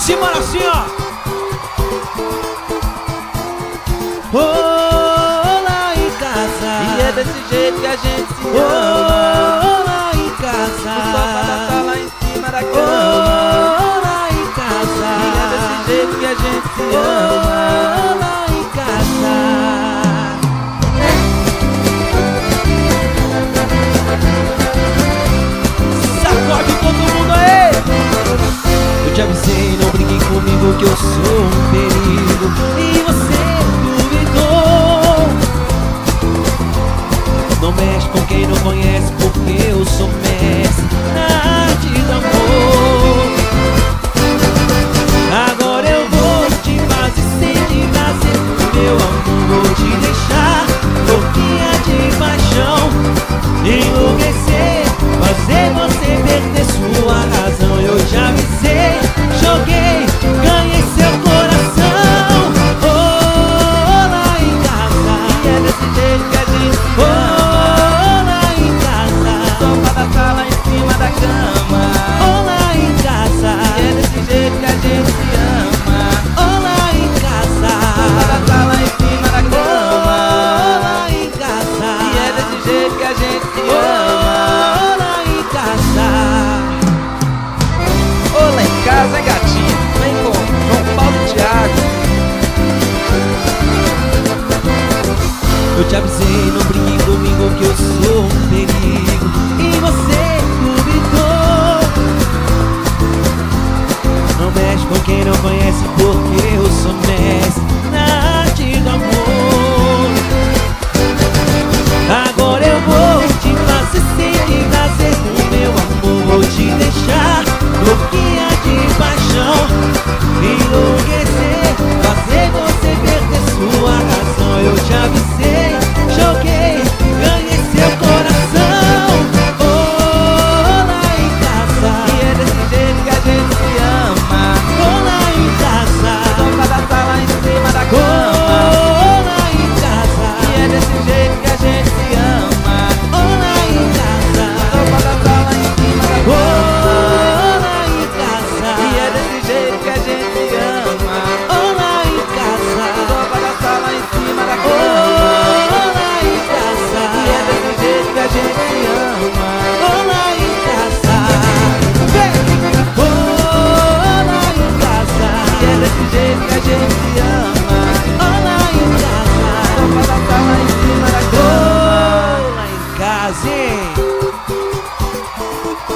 Simbora assim, ó. Lá em casa. E é desse jeito que a gente se ama. Lá em casa. No sofá da sala em cima da cama. Lá em casa. E é desse jeito que a gente se ama. Lá em casa. Sacode todo mundo aí. Eu te avisei, não brinque comigo que eu sou um perigo. E você duvidou. Não mexe com quem não conhece, porque eu sou mestre na arte do amor. Agora eu vou te fazer sentir prazer. Meu amor, vou te deixar louquinha de paixão, enlouquecer, fazer você perder sua razão. Eu já avisei, joguei, ganhei seu coração. Lá em casa. E é desse jeito que a gente se ama. Lá em casa. No sofá da sala em cima da cama. Lá em casa. E é desse jeito que a gente se ama. Lá em casa. No sofá da sala em cima da cama. Lá em casa. E é desse jeito que a gente se ama. Lá em casa. Olá em casa, gatinho. Vem com João Paulo e Thiago. Eu te avisei, não brinque comigo que eu sou um perigo. E você duvidou. Não mexe com quem não conhece, porque eu sou mestre na arte do amor. Agora eu vou te fazer sentir prazer. Meu amor, vou te deixar louquinha de paixão, enlouquecer, fazer você perder sua razão. Eu te avisei, joguei, ganhei seu coração. Lá em casa. E é desse jeito que a gente se ama. Lá em casa. No sofá da sala em cima da cama. Lá em casa. E é desse jeito que a gente se ama. Lá em casa. No sofá da sala em cima da cama. Lá em casa. E é desse jeito que a gente se ama. Lá em casa. No sofá da sala em cima da cama. Lá em casa. E é desse jeito que a gente se ama. Lá em casa. Vem! Lá em casa. E é desse jeito que a gente se ama. Lá em casa. No sofá da sala em cima da cama. Lá em casa, hein?